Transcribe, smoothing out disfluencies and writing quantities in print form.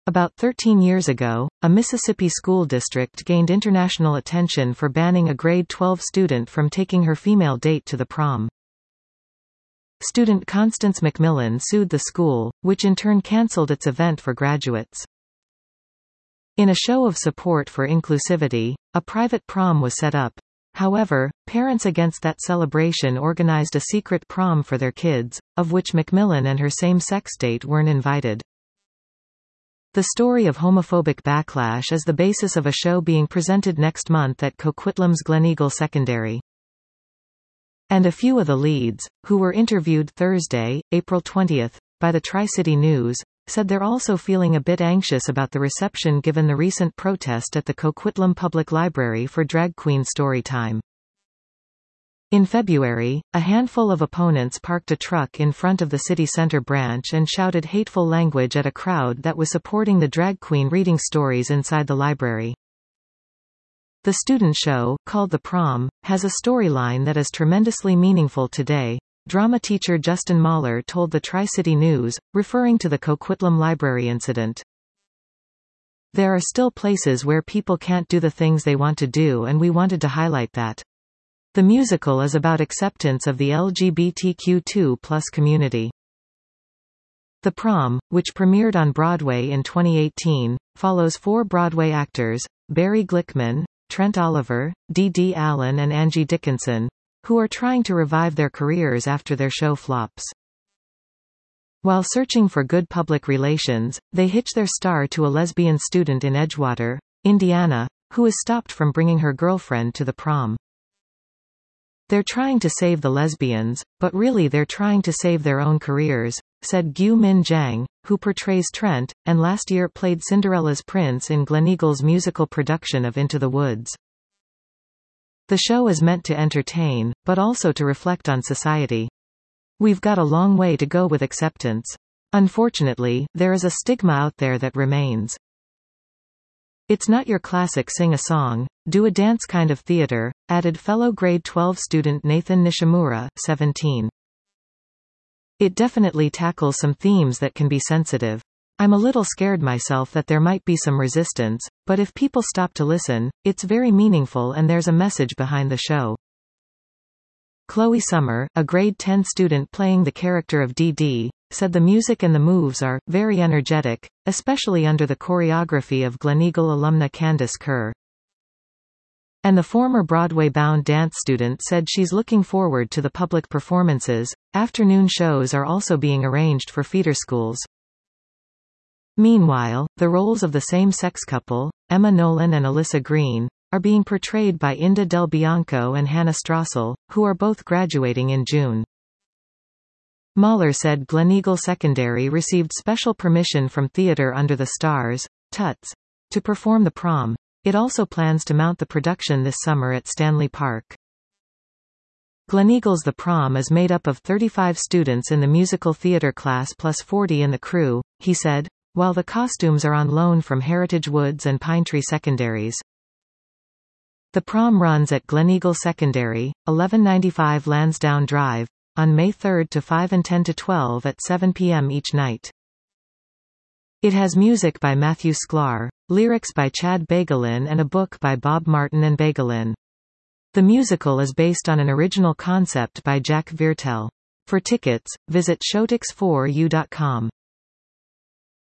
About 13 years ago, a Mississippi school district gained international attention for banning a grade 12 student from taking her female date to the prom. Student Constance McMillan sued the school, which in turn cancelled its event for graduates. In a show of support for inclusivity, a private prom was set up. However, parents against that celebration organized a secret prom for their kids, of which McMillan and her same-sex date weren't invited. The story of homophobic backlash is the basis of a show being presented next month at Coquitlam's Gleneagle Secondary. And a few of the leads, who were interviewed Thursday, April 20, by the Tri-City News, said they're also feeling a bit anxious about the reception given the recent protest at the Coquitlam Public Library for drag queen story time. In February, a handful of opponents parked a truck in front of the city center branch and shouted hateful language at a crowd that was supporting the drag queen reading stories inside the library. The student show, called The Prom, has a storyline that is tremendously meaningful today, drama teacher Justin Mahler told the Tri-City News, referring to the Coquitlam Library incident. There are still places where people can't do the things they want to do, and we wanted to highlight that. The musical is about acceptance of the LGBTQ2+ community. The Prom, which premiered on Broadway in 2018, follows 4 Broadway actors, Barry Glickman, Trent Oliver, Dee Allen and Angie Dickinson, who are trying to revive their careers after their show flops. While searching for good public relations, they hitch their star to a lesbian student in Edgewater, Indiana, who is stopped from bringing her girlfriend to the prom. They're trying to save the lesbians, but really they're trying to save their own careers, said Gyu Min Jang, who portrays Trent, and last year played Cinderella's prince in Gleneagle's musical production of Into the Woods. The show is meant to entertain, but also to reflect on society. We've got a long way to go with acceptance. Unfortunately, there is a stigma out there that remains. It's not your classic sing a song, do a dance kind of theater, added fellow grade 12 student Nathan Nishimura, 17. It definitely tackles some themes that can be sensitive. I'm a little scared myself that there might be some resistance, but if people stop to listen, it's very meaningful and there's a message behind the show. Chloe Summer, a grade 10 student playing the character of Dee, said the music and the moves are very energetic, especially under the choreography of Gleneagle alumna Candace Kerr. And the former Broadway-bound dance student said she's looking forward to the public performances. Afternoon shows are also being arranged for feeder schools. Meanwhile, the roles of the same-sex couple, Emma Nolan and Alyssa Green, are being portrayed by Inda Del Bianco and Hannah Strassel, who are both graduating in June. Mahler said Gleneagle Secondary received special permission from Theatre Under the Stars, TUTS, to perform the prom. It also plans to mount the production this summer at Stanley Park. Gleneagle's The Prom is made up of 35 students in the musical theatre class plus 40 in the crew, he said, while the costumes are on loan from Heritage Woods and Pinetree Secondaries. The prom runs at Gleneagle Secondary, 1195 Lansdowne Drive, on May 3 to 5 and 10 to 12 at 7 p.m. each night. It has music by Matthew Sklar, lyrics by Chad Bagelin and a book by Bob Martin and Bagelin. The musical is based on an original concept by Jack Viertel. For tickets, visit showtix4u.com.